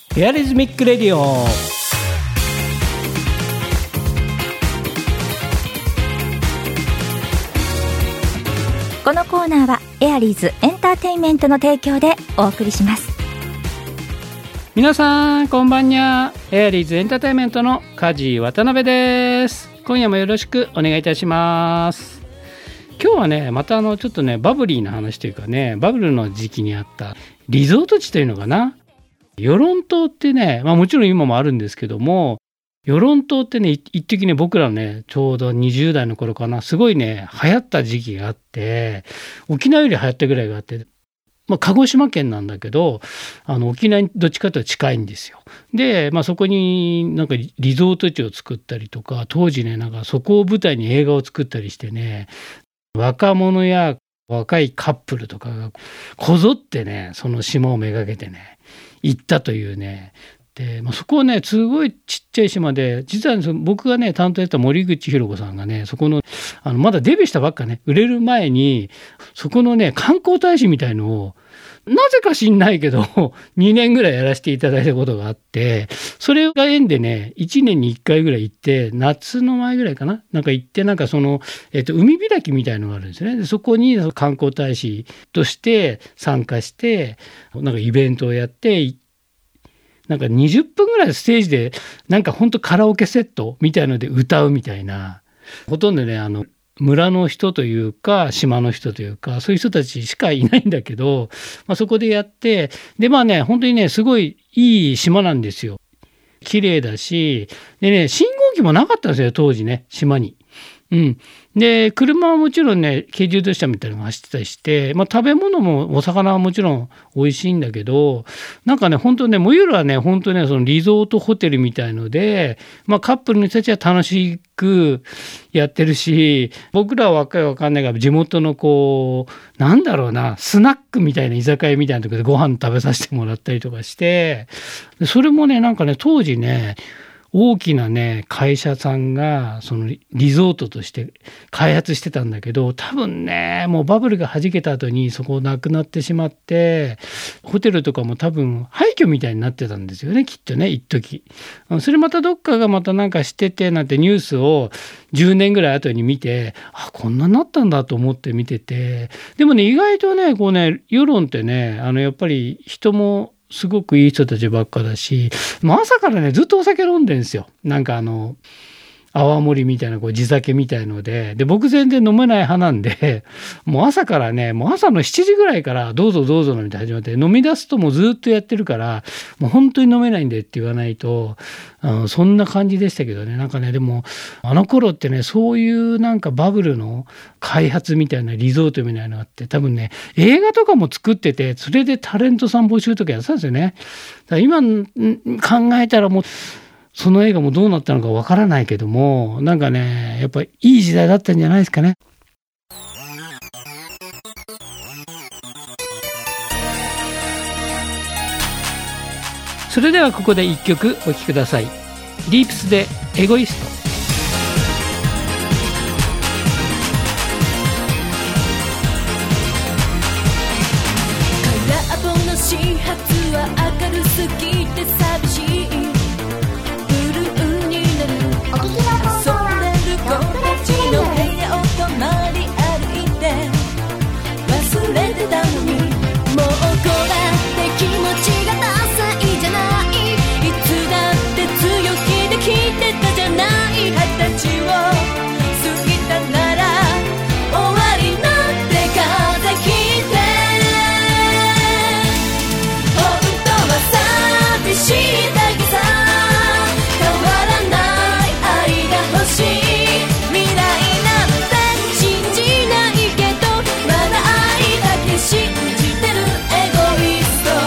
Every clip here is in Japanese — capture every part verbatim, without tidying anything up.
エアリズミックレディオ。 このコーナーはエアリーズエンターテインメントの提供でお送りします。 皆さんこんばんにゃ。エアリーズエンターテインメントの梶渡辺です。今夜もよろしくお願いいたします。今日はねまたあのちょっとねバブリーな話というかね、バブルの時期にあったリゾート地というのかな、与論島ってね、まあもちろん今もあるんですけども、与論島ってね一時ね僕らねちょうどにじゅう代の頃かな、すごいね流行った時期があって、沖縄より流行ったぐらいがあって、まあ、鹿児島県なんだけど、あの沖縄にどっちかというと近いんですよ。で、まあ、そこになんかリゾート地を作ったりとか、当時ねなんかそこを舞台に映画を作ったりしてね、若者や若いカップルとかがこぞってねその島をめがけてね行ったというね。で、まあ、そこはねすごいちっちゃい島で、実は僕がね担当やった森口博子さんがね、そこのあのまだデビューしたばっかね、売れる前にそこのね観光大使みたいのをなぜか知んないけどにねんぐらいやらせていただいたことがあって、それが縁でねいちねんにいっかいぐらい行って、夏の前ぐらいかな、なんか行って、なんかその、えっと、海開きみたいのがあるんですね。でそこに観光大使として参加して、なんかイベントをやって、なんかにじゅっぷんぐらいステージでなんかほんとカラオケセットみたいので歌うみたいな、ほとんどねあの村の人というか島の人というかそういう人たちしかいないんだけど、まあ、そこでやって、でまあね本当にねすごいいい島なんですよ。綺麗だし、でね信号機もなかったんですよ当時ね島に。うん、で車はもちろんね軽自動車みたいなのが走ってたりして、まあ、食べ物もお魚はもちろん美味しいんだけど、なんかね本当ねもう夜はね本当ねそのリゾートホテルみたいので、まあ、カップルの人たちは楽しくやってるし、僕らは若いわかんないから地元のこうなんだろうなスナックみたいな居酒屋みたいなところでご飯食べさせてもらったりとかして、それもねなんかね当時ね大きなね会社さんがそのリゾートとして開発してたんだけど、多分ねもうバブルが弾けた後にそこなくなってしまって、ホテルとかも多分廃墟みたいになってたんですよねきっとね一時。それまたどっかがまたなんかしててなんてニュースをじゅうねんぐらい後に見て、あこんなになったんだと思って見てて、でもね意外とねこうね世論ってねあのやっぱり人もすごくいい人たちばっかだし、もう朝からねずっとお酒飲んでるんですよ。なんかあの泡盛みたいなこう地酒みたいので、で僕全然飲めない派なんで、もう朝からねもう朝のしちじぐらいからどうぞどうぞ飲みて始まって、飲み出すともうずっとやってるから、もう本当に飲めないんでって言わないと、あのそんな感じでしたけどね。なんかねでもあの頃ってねそういうなんかバブルの開発みたいなリゾートみたいなのがあって、多分ね映画とかも作ってて、それでタレントさん募集とかやってたんですよね。だから今考えたらもうその映画もどうなったのかわからないけども、なんかねやっぱりいい時代だったんじゃないですかね。それではここで一曲お聴きください。リープスでエゴイスト。 空っぽの始発は明るすぎて寂しい、ブルーになる遊んでる子たちの部屋を隣歩いて、忘れてたのにもうこらって気持ちがダサいじゃない、いつだって強気で来てたじゃない、二十歳を過ぎたなら終わりなんて風切って、本当は寂しいだけさ、変わらない愛が欲しい、未来なんて信じないけどまだ愛だけ信じてるエゴイスト、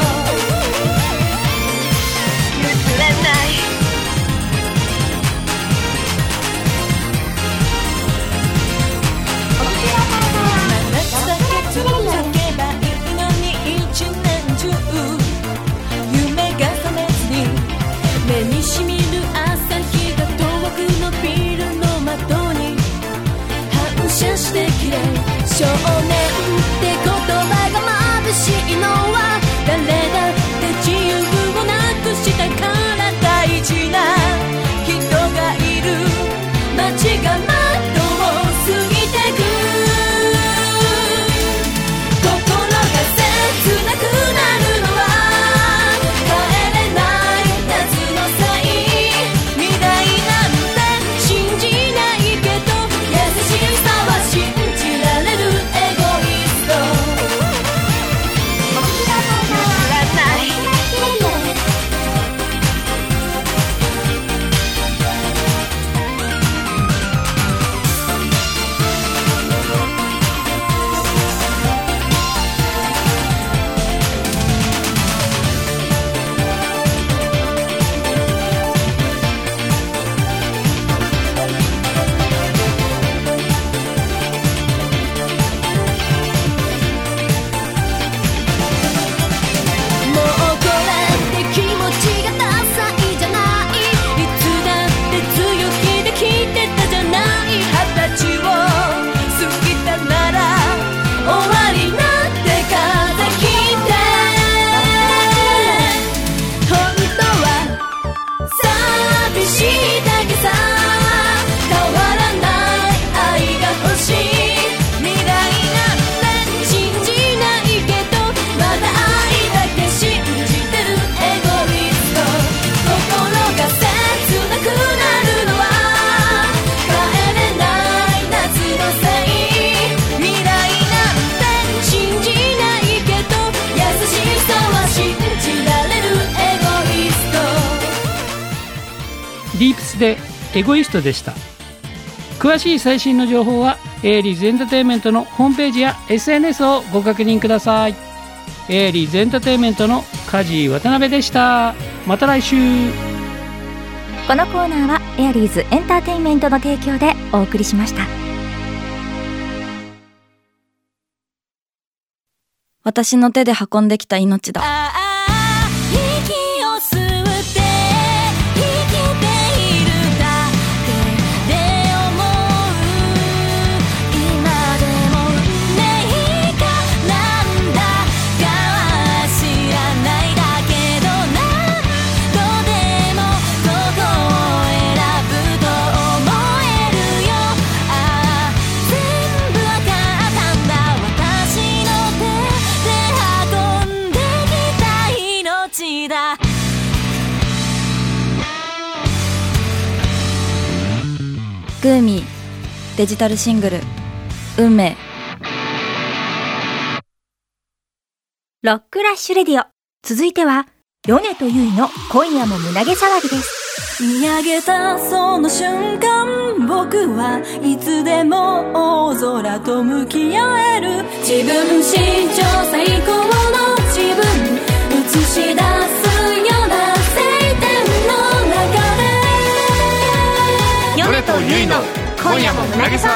譲れない、夏だけ続けばいいのに一年中夢が覚めずに、目にしみる朝日が遠くのビルの窓に反射してきれい、少年って言葉が眩しいのは誰だって自由をなくしたープスでエゴイストでした。詳しい最新の情報はエアリーズエンターテインメントのホームページや エスエヌエス をご確認ください。エアリーズエンターテインメントの梶渡辺でした。また来週。 このコーナーはエアリーズエンターテインメントの提供でお送りしました。 私の手で運んできた命だ。 ああ息を吸って生きているだけで思う。今でも運命かなんだかは知らないだけど、何度でもここを選ぶと思えるよ。ああ全部わかったんだ。私の手で運んできた命だ。 グーミーデジタルシングル運命。 ロックラッシュレディオ、続いては米とゆいの今夜も胸毛騒ぎです。 見上げたその瞬間、僕はいつでも大空と向き合える。自分史上最高の自分映し出すような晴天の中で、 米とゆいの今夜も胸毛騒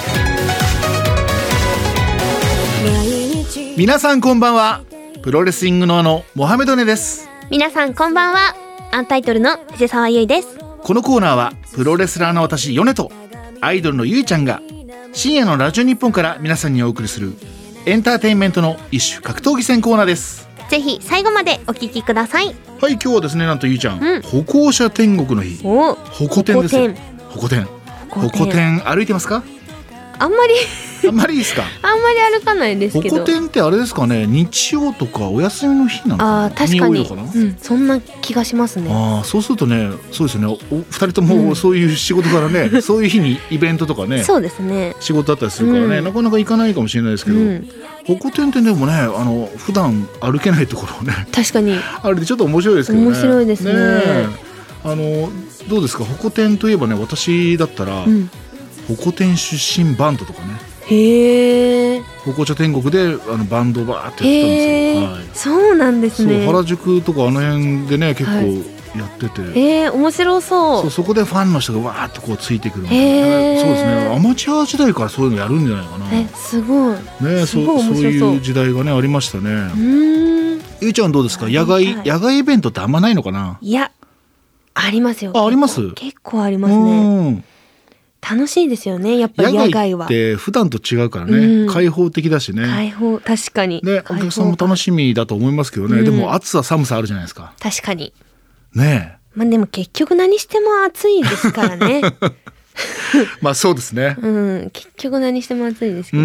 ぎ。 皆さんこんばんは。プロレスリングののモハメドネです。 皆さんこんばんは。アンタイトルの藤沢優衣です。 このコーナーはプロレスラーの私ヨネとアイドルのゆいちゃんが深夜のラジオ日本から皆さんにお送りするエンターテインメントの一種格闘技戦コーナーです。 ぜひ最後までお聞きください。 はい、今日はですね、なんとゆいちゃん、 うん、 歩行者天国の日。 お歩行天ですよ。歩行天歩行天歩いてますか？ あんまりあんまりいいですか？ あんまり歩かないですけど。 歩行天ってあれですかね、日曜とかお休みの日なのかな。 あ、確かにかな、 うん、そんな気がしますね。 あ、そうするとね、そうですよね、お二人ともそういう仕事からね、うん、そういう日にイベントとかね、 そうですね、 仕事だったりするからね、うん、なかなか行かないかもしれないですけど、うん、歩行天ってでもね、あの普段歩けないところをね、 確かにあれでちょっと面白いですけどね。 面白いです ね, ねあのどうですか、歩行天といえばね、私だったら、うん、歩行天出身バンドとかね、 へー、 歩行者天国であのバンドバーってやってたんですよ、はい、 そうなんですね。 そう、原宿とかあの辺でね結構やってて、はい、 えー、面白そう。 そう、そこでファンの人がわーっとこうついてくるみたいな、そうですね、アマチュア時代からそういうのやるんじゃないかな。 え、すごいね、 すごい面白そう。 そういう時代がねありましたね。うーん、 ゆいちゃんどうですか、野外野外イベントってあんまないのかな。 いや、ありますよ。 あ、あります。 結構ありますね。楽しいですよね、やっぱり野外は。 野外って普段と違うからね、うん、開放的だしね。 開放、確かにね、お客さんも楽しみだと思いますけどね、うん、でも暑さ寒さあるじゃないですか。 確かにねえ、 まあ、でも結局何しても暑いですからねまあそうですね、 うん、結局何しても暑いですけど、うん、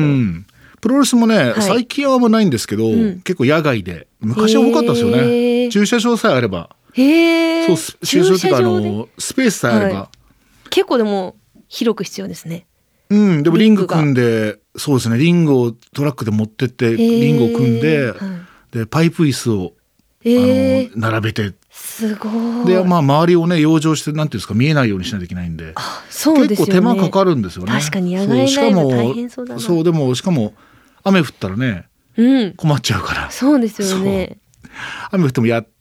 プロレスもね、はい、最近はあんまないんですけど、うん、結構野外で昔は多かったですよね。駐車場さえあれば、 へー、 そう、駐車場っていうかあのスペースさえあれば、はい、 結構でも広く必要ですね。 うん、でもリング組んで、そうですね、リングをトラックで持ってってリングを組んで、はい、でパイプ椅子を、あの並べて、 すごい。 で、まあ、周りをね養生して、なんていうんですか、見えないようにしないといけないんで、 あ、そうですよね、 結構手間かかるんですよね。 確かに野外ライブ大変そうだな。 そう、でもしかも雨降ったらね、うん、困っちゃうから。 そうですよね。 雨降ってもやって、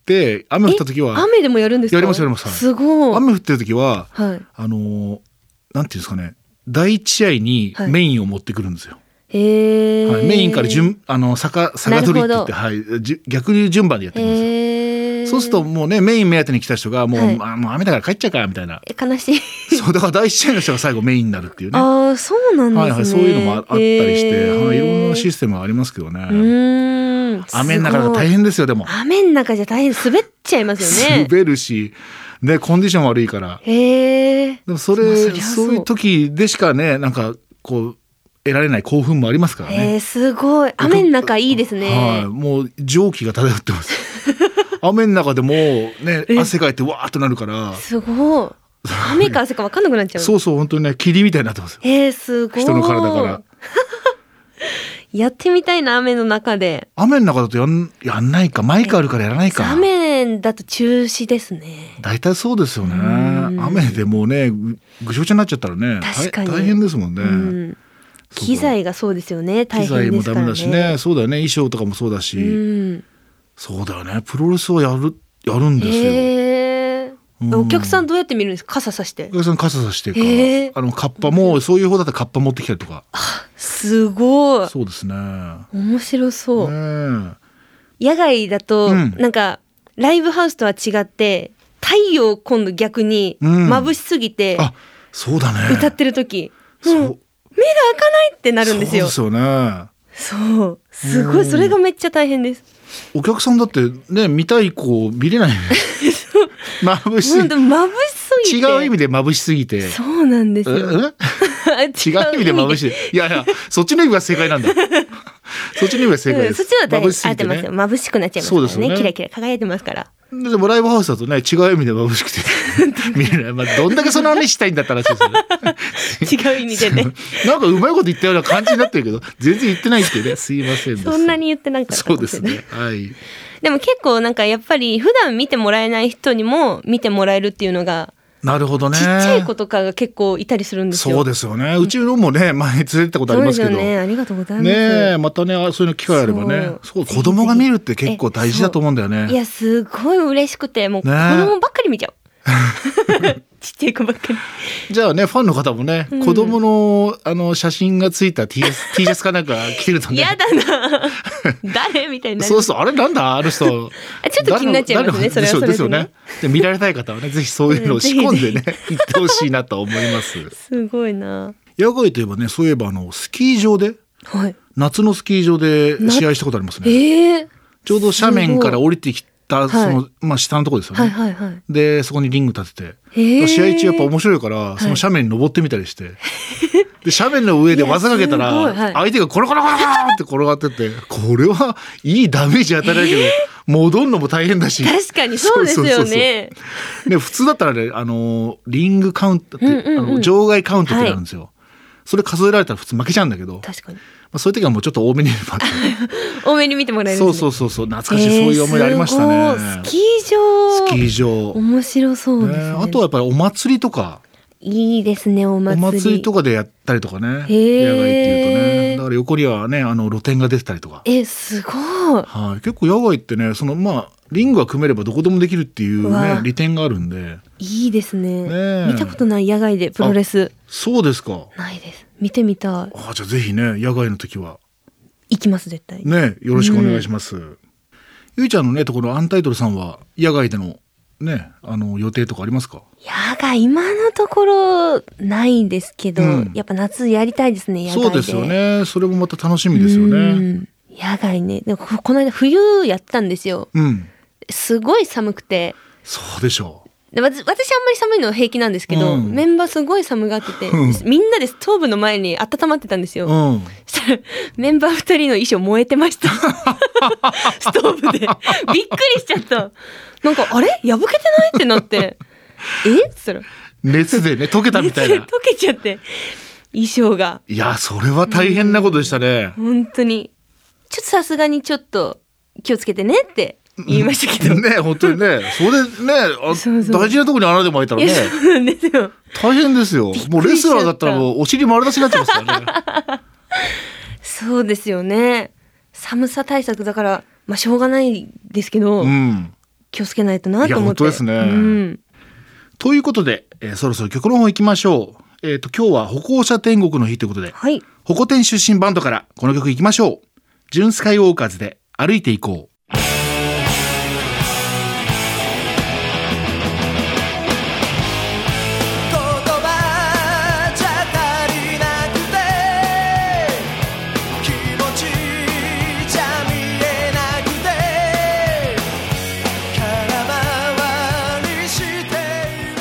雨降った時は雨でもやるんですか？ やりますやります。 すごい。 雨降ってる時は、はい、あのなんていうんですかね、だいいち試合にメインを持ってくるんですよ。 はい、へー、 はい、メインから順あの坂坂取りって言って、はい、逆に順番でやってるんですよ。へー、そうするともうね、メイン目当てに来た人がもう、はい、あ、もう雨だから帰っちゃうかみたいな。 悲しい。 そう、だからだいいち試合の人が最後メインになるっていうね。 ああ、そうなんですね。はいはい、 そういうのもあったりして、はい、いろんなシステムがありますけどね。うーん、雨の中が大変ですよ。でも雨の中じゃ大変、滑っちゃいますよね。 滑るし。ね、コンディション悪いから。 へー。 でもそれ、まあ、そ, そういう時でしかね、なんかこう得られない興奮もありますからね。 へー、すごい。雨の中いいですね。 はい、もう蒸気が漂ってます。雨の中でもね、汗かいてわーっとなるから。 すごい。雨か汗か分かんなくなっちゃう。 そうそう、本当にね、霧みたいになってますよ。 へー、すごい。 人の体から。 やってみたいな、雨の中で。 雨の中だとやん、やんないか、マイクあるからやらないか。 雨年だと中止ですね。 大体そうですよね。 うん雨でもうねぐぐしょぐしょになっちゃったらね確かに大大変ですもんね、 うん機材がそうですよね。大機材も変ですからね。 ダメだしね。そうだよね、衣装とかもそうだし、 うんそうだよね、プロレスをやるやるんですよ。 へーうんお客さんどうやって見るんですか？傘さしてお客さん傘さしてか、 へーあのカッパもそういう方だったらカッパ持ってきたりとか。 すごいそうですね。 面白そう、 ね野外だと、 うんなんかライブハウスとは違って太陽今度逆にうん眩しすぎて、 あ、そうだね。 歌ってる時そうもう目が開かないってなるんですよ。 そうですよね。 そうすごうんいそれがめっちゃ大変です。 お客さんだってね見たい子見れないね。眩しすぎ本当眩しすぎて違う意味で眩しすぎて。 そうなんですよ。 ええ違う意味で眩しい。いやいや、そっちの意味が正解なんだ。そっちの意味が正解です。 うんそっちは大眩しす合ってますよ。 ぎてね。 眩しくなっちゃいますからね。 そうですよねキラキラ輝いてますから。 でもライブハウスだとね違う意味で眩しくて見れない。まあどんだけその話したいんだったらですよね。 違う意味でね。 なんかうまいこと言ったような感じになってるけど全然言ってないってね。すいませんです。 そんなに言ってなかったかそうもしれない。 ですね。はい。 でも結構なんかやっぱり普段見てもらえない人にも見てもらえるっていうのがなるほどね。 ちっちゃい子とかが結構いたりするんですよ。 そうですよね。うちのもね前連れてったことありますけど。 そうですよね。ありがとうございます。 ねえまたねあそういうの機会あればねそそうう子供が見るって結構大事だと思うんだよね。 いやすごい嬉しくてもう子ね供ばっかり見ちゃう。ちっちゃい子ばっかり。 じゃあねファンの方もね、 うん子供のあの写真がついた T シャツ T シャツかなんか着てるとね。 やだな。誰みたいになる。 そうそうあれなんだあの人。 あちょっと気になっちゃいますね。それはそれですよね。で見られたい方はねぜひそういうのを仕込んでね行ってほしいなと思います。 すごいな。 野外といえばねそういえばあのスキー場ではい。 夏のスキー場で試合したことありますね。 ええちょうど斜面から降りてきたその、 はまあ下のところですよね。 はいはいはい。 でそこにリング立てて、 へー試合中やっぱ面白いからその斜面に登ってみたりして、で斜面の上で技かけたいやすごいはいら相手がコロコロコロコロって転がってってこれはいいダメージ与えられるけど、戻るのも大変だし確かにそうですよね。 ね普通だったらねあのリングカウントって、 うんうんうんあの場外カウントってあるんですよ、それ数えられたら普通負けちゃうんだけど、ま確かに。 あ、そういう時はもうちょっと多めに待って多めに見てもらえるんそうですね。 そうそうそう懐かしい、そういう思い出ありましたね。 えーすごいスキー場。 スキー場面白そうですね。 ねあとはやっぱりお祭りとかいいですねおお祭り。 祭りとかでやったりとかね、野外ってへーいうとねだから横にはねあの露店が出てたりとか、 えすごい。 はい、結構野外ってねそのまあリングが組めればどこでもできるっていううわね利点があるんで。 いいですね。 ねえ見たことない野外でプロレスそうですか。 ないです。見てみたい。 あじゃあぜひね野外の時は行きます絶対。 ねよろしくお願いします、ゆいちゃんのねところアンタイトルさんは野外でのねあの予定とかありますか？ 野外今のところないんですけど、 うんやっぱ夏やりたいですね野外で。 そうですよねそれもまた楽しみですようね。 ん野外ねでもここの間冬やったんですよ。 うんすごい寒くてそうでしょでわ私あんまり寒いの平気なんですけど、 うんメンバーすごい寒がってて、 うんみんなでストーブの前に温まってたんですよ、 う。うんそしたらメンバーふたりの衣装燃えてましたストーブでびっくりしちゃった。なんかあれ破けてないってなってえっつったら熱でね溶けたみたいな。 溶けちゃって衣装がいやそれは大変なことでしたね。 本当にちょっとさすがにちょっと気をつけてねって言いましたけど、 ね本当にねそれでねあそうそう大事なところに穴でも開いたらいやねそうなんですよ。 大変ですよ。もうレスラーだったらもうお尻丸出しになっちゃいますからね。 そうですよね。寒さ対策だからまあしょうがないですけど、 うん気をつけないとなと思って。 いや本当ですねうん、 ということで、えーそろそろ曲の方行きましょう。えっ、と今日は歩行者天国の日ということではい。 歩行天出身バンドからこの曲行きましょう。ジュンスカイウォーカーズで歩いていこう。 言葉じゃ足りなくて気持ちじゃ見えなくて空回りしている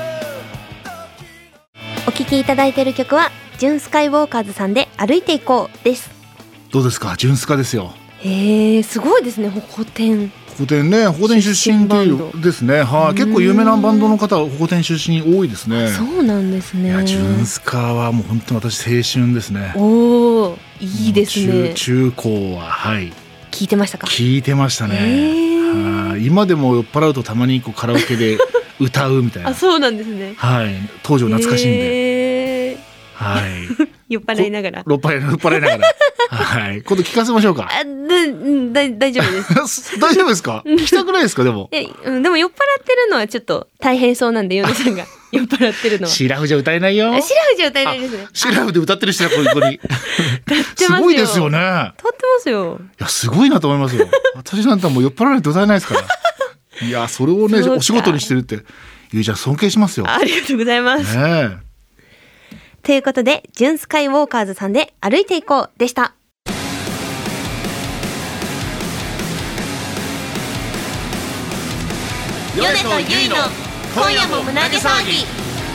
お聴きいただいている曲はジュンスカイウォーカーズさんで歩いていこうです。 どうですかジュンスカですよ。 へえすごいですね。歩行天歩行天ね歩行天出身とい出身バンうですねはい、結構有名なバンドの方は歩行天出身多いですね。 そうなんですね。 いやジュンスカはもう本当に私青春ですね。 おおいいですね。 中中高ははい聞いてましたか？ 聞いてましたね。 へーはい今でも酔っ払うとたまにこうカラオケで歌うみたいなあ、そうなんですね。 はい、当時を懐かしんで、 えー、 はい酔っ払いながら。 酔っ払い酔っ払いながらはい、今度聞かせましょうか。 あ、だ、だ、大丈夫です。 大丈夫ですか？聞きたくないですか？でもえ、うん、でも酔っ払ってるのはちょっと大変そうなんで、ヨネさんが酔っ払ってるのは。 シラフじゃ歌えないよ。 シラフじゃ歌えないですね。 シラフで歌ってる人はここに歌ってますよ。 すごいですよね。 歌ってますよ。 いや、すごいなと思いますよ。私なんてもう酔っ払わないと歌えないですからいや、それをねお仕事にしてるってゆいちゃん尊敬しますよ。 ありがとうございます、 ねえ。 ということで、ジュンスカイウォーカーズさんで歩いていこうでした。 ヨネとユイの今夜も胸毛騒ぎ。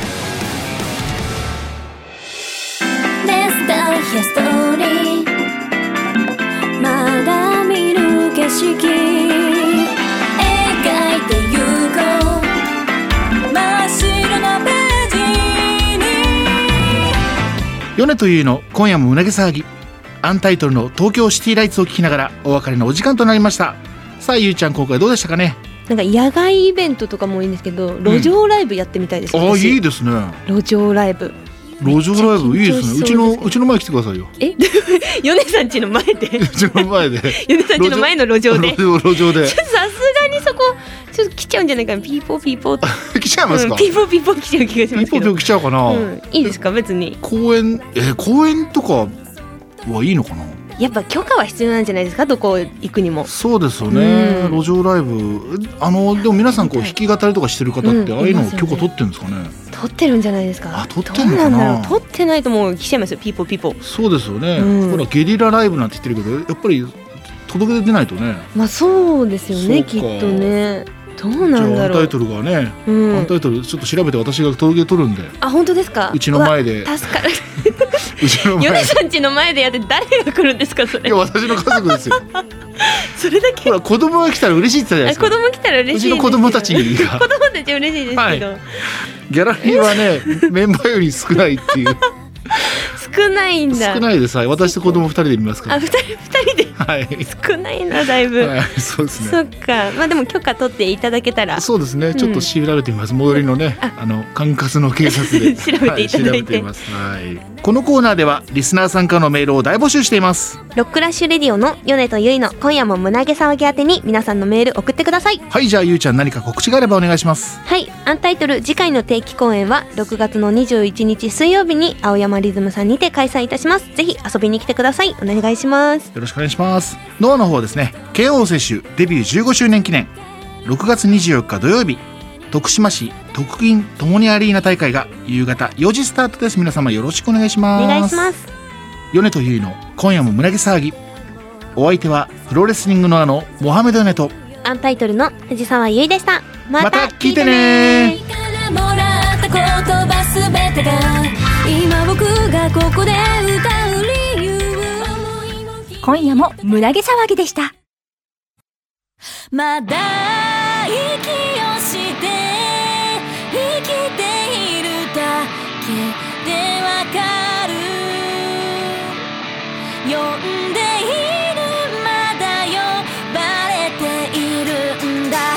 レスターヒストーリー、まだ見ぬ景色描いてゆこう、真っ白なページに。 ヨネとユイの今夜も胸毛騒ぎ、アンタイトルの東京シティライツを聞きながらお別れのお時間となりました。さあゆいちゃん、今回どうでしたかね？ なんか野外イベントとかもいいんですけど、路上ライブやってみたいです、 うん、ああ、いいですね。 路上ライブ路上ライブいいですね。うちのうちの前来てくださいよ。 えヨネさん家の前でうちの前でヨネさん家の前の路上で路上路上でさすがにそこちょっと来ちゃうんじゃないかな。ピーポーピーポー来ちゃいますか、 うん、ピーポーピーポー来ちゃう気がしますけど。 ピーポーピー来ちゃうかな、 うん、いいですか？別に公園えー、公園とかはいいのかな。 やっぱ許可は必要なんじゃないですか、どこ行くにも。 そうですよね、うん、路上ライブ、あのでも皆さんこう弾き語りとかしてる方って、うん、ああいうの許可取ってるんですかね？ 取ってるんじゃないですか。 あ、取ってんのかな。 どうなんだろう。取ってないともう来ちゃいますよ、ピーポーピーポー。 そうですよね、うん、ほらゲリラライブなんて言ってるけど、やっぱり届け出ないとね。まあそうですよね、きっとね。どうなんだろう。 じゃあアンタイトルがね、うん、アンタイトルちょっと調べて私が届け取るんで。 あ、本当ですか？ うちの前で。 助かるうちの前ヨネさん家の前でやって誰が来るんですかそれ？ いや、私の家族ですよそれだけ。 ほら、子供が来たら嬉しいって言ったじゃないですか。 子供来たら嬉しいです。 うちの子供たちに子供たち嬉しいですけど、はい、 ギャラリーはねメンバーより少ないっていう少ないんだ。 少ないです。はい、私と子供二人で見ますから。 あ、二人二人で。はい。少ないな、だいぶ。 はい、そうですね。 そっか。まあでも許可取っていただけたら。 そうですね。ちょっと調べてみます。うん、最寄りのね、あの管轄の警察で調べていただいて。はい、調べてみます。はい。このコーナーではリスナーさんからのメールを大募集しています。 ロックラッシュレディオのヨネとユイの今夜も胸毛騒ぎ宛てに皆さんのメール送ってください。 はい、じゃあゆうちゃん、何か告知があればお願いします。 はい、アンタイトル次回の定期公演はろくがつのにじゅういちにち水曜日に青山リズムさんにて開催いたします。ぜひ遊びに来てください。お願いします。 よろしくお願いします。ノアの方はですね、慶応青春デビューじゅうごしゅうねん記念ろくがつにじゅうよっか土曜日、徳島市徳銀ともにアリーナ大会が夕方よじスタートです。皆様よろしくお願いします。 お願いします。 ヨネとユイの今夜も胸毛騒ぎ、お相手はプロレスリングノアのモハメドヨネとアンタイトルの藤沢優衣でした。また聞いてね。 もらった言葉すべてが今僕がここで歌う理由。 今夜も胸毛騒ぎでした。 まだ息をして生きているだけでわかる。呼んでいる、まだ呼ばれているんだ。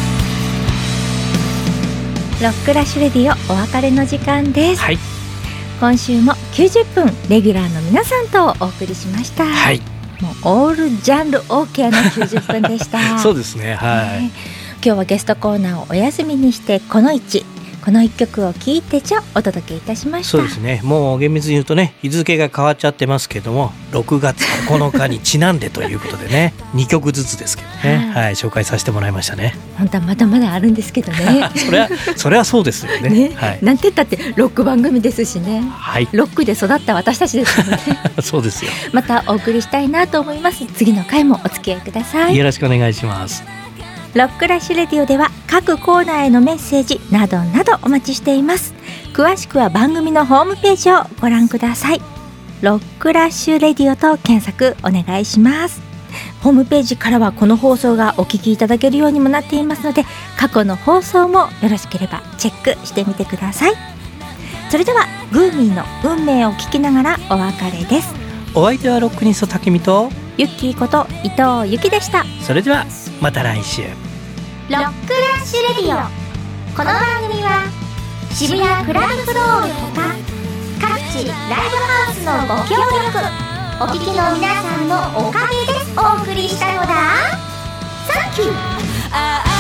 ロックラッシュレディオお別れの時間です。 はい、 今週もきゅうじゅっぷんレギュラーの皆さんとお送りしました。 はい、 もうオールジャンル OK のきゅうじゅっぷんでしたそうですね、はい、 ね、今日はゲストコーナーをお休みにしてこのいちこのいっきょくを聴いてちょお届けいたしました。 そうですね、もう厳密に言うとね、日付が変わっちゃってますけどもろくがつここのかにちなんでということでねにきょくずつですけどね、はい、紹介させてもらいましたね。 本当はまだまだあるんですけどねそれはそれはそうですよねね、 はい、 なんて言ったってロック番組ですしね、 はい、 ロックで育った私たちですからねそうですよ。 またお送りしたいなと思います。次の回もお付き合いください。 よろしくお願いします。 ロックラッシュレディオでは各コーナーへのメッセージなどなどお待ちしています。詳しくは番組のホームページをご覧ください。ロックラッシュレディオと検索お願いします。ホームページからはこの放送がお聞きいただけるようにもなっていますので、過去の放送もよろしければチェックしてみてください。それではグーミーの運命を聞きながらお別れです。 お相手はロックニストタケミとユッキーこと伊藤由紀でした。 それではまた来週。 ロックラッシュレディオ。この番組は渋谷クラブフロールほか各地ライブハウスのご協力、お聞きの皆さんのおかげでお送りしたのだ。サンキュー。